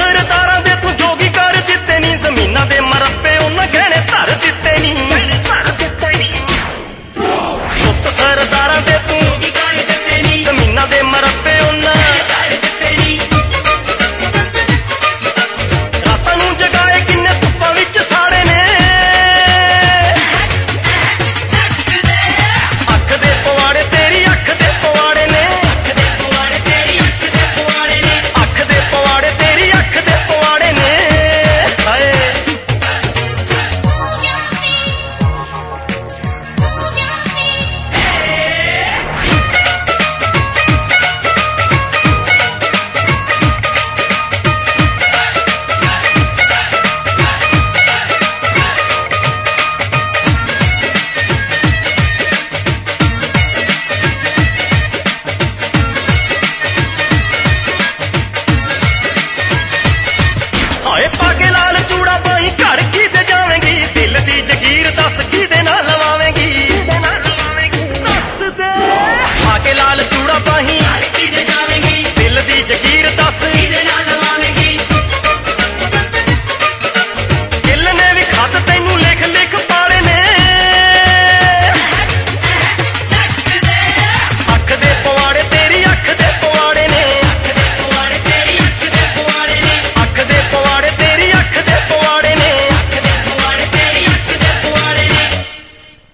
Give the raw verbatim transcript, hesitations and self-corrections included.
ਸਰਦਾਰਾਂ ਦੇ ਤੂੰ ਜੋਗੀ ਕਰ ਦਿੱਤੇ ਨੀ, ਜ਼ਮੀਨਾਂ ਦੇ ਮਰੱਬੇ ਉਹਨਾਂ ਗਹਿਣੇ ਧਰ ਦਿੱਤੇ ਨੀ। ਪੁੱਤ ਸਰਦਾਰਾਂ ਦੇ ਤੂੰ ਜੋਗੀ ਕਰ ਦਿੱਤੇ ਨੀ, ਜ਼ਮੀਨਾਂ ਦੇ ਮਰੱਬੇ ਉਹਨਾਂ ਧਰ ਦਿੱਤੇ ਨੀ। ਰਾਤਾਂ ਨੂੰ ਜਗਾਏ ਕਿੰਨੇ ਧੁੱਪਾਂ ਵਿੱਚ ਸਾੜੇ ਨੇ, ਅੱਖ ਦੇ ਪਵਾੜੇ ਤੇਰੀ ਅੱਖ ਦੇ ਪਵਾੜੇ ਨੇ, ਅੱਖ ਦੇ ਪਵਾੜੇ ਤੇਰੀ ਅੱਖ ਦੇ ਪਵਾੜੇ ਨੇ, ਅੱਖ ਦੇ ਪਵਾੜੇ ਤੇਰੀ ਅੱਖ ਦੇ ਪਵਾੜੇ ਨੇ। ਹਾਏ ਹਾਏ ਪਾ ਕੇ ਲਾਲ ਚੂੜਾ ਪਾਈ ਘਰ